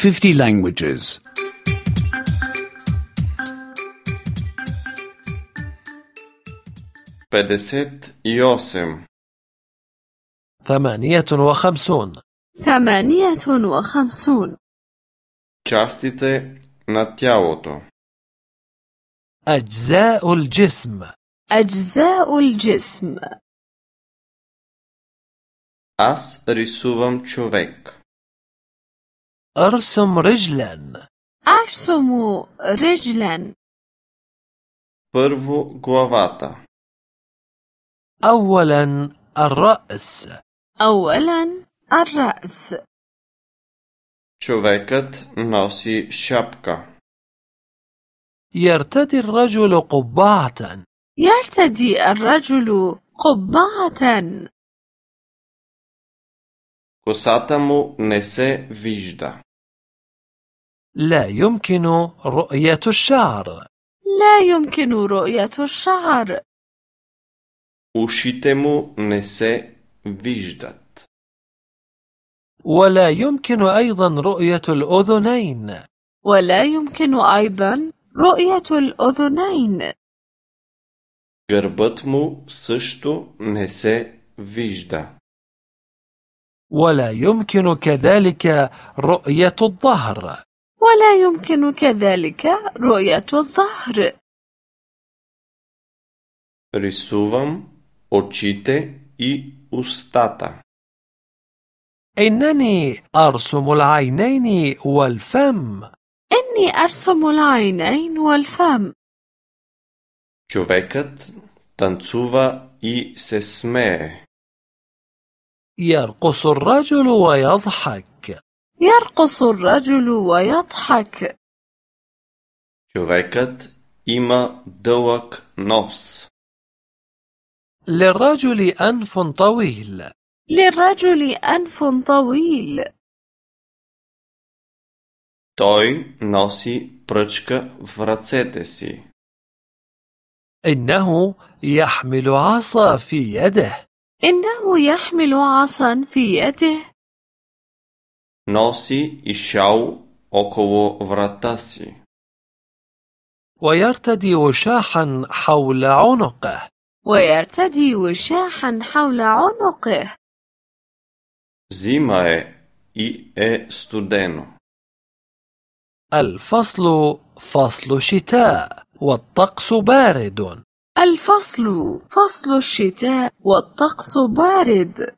50 languages. 58 58 58 Частите на тялото. أجزاء الجسم أجزاء الجسم Аз рисувам човек. أرسم رجلا أرسم رجلا Първо главата. أولا الرأس أولا الرأس Човекът носи шапка. يرتدي الرجل قبعة يرتدي الرجل قبعة Косата му не се вижда. لا يمكن رؤية الشعر لا يمكن رؤية الشعر Ушите му не се виждат. ولا يمكن أيضا رؤية الأذنين ولا يمكن أيضا رؤية الأذنين Гърбът му също не се вижда. ولا يمكن كذلك رؤية الظهر ولا يمكن كذلك رؤية الظهر Рисувам очите и устата. إنني أرسم العينين والفم إني أرسم العينين والفم Човекът танцува и се смее. يرقص الرجل ويضحك يرقص الرجل ويضحك Човекът има дълъг нос. للرجل أنف طويل للرجل أنف طويل Той носи пръчка в ръцете си. إنه يحمل عصا في يده إنه يحمل عصا في يده Носи и шал около врата си. ويرتدي وشاحا حول عنقه ويرتدي وشاحا حول عنقه Зима и е студено. الفصل فصل شتاء والطقس بارد الفصل فصل الشتاء والطقس بارد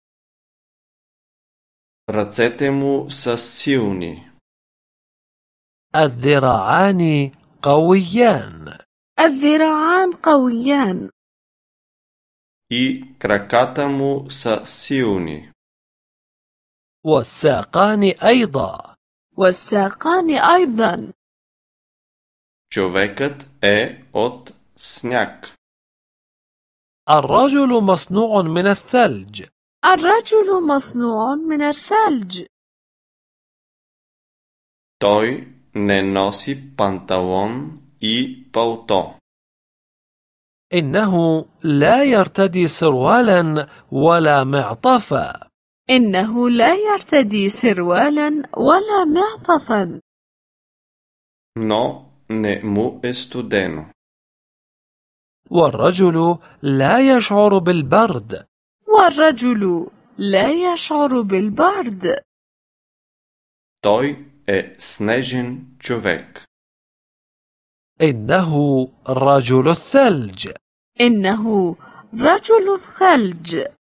Ръцете му са силни. الذراعان قويان الذراعان قويان И краката му са силни. والساقان أيضا والساقان أيضا Човекът е от сняг. الرجل مصنوع من الثلج الرجل مصنوع من الثلج Той не носи панталон и палто. إنه لا يرتدي سروالا ولا معطفا إنه لا يرتدي سروالا ولا معطفا Но не му е студено. والرجل لا يشعر بالبرد والرجل لا يشعر بالبرد Той е снежен човек. إنه رجل الثلج إنه رجل الثلج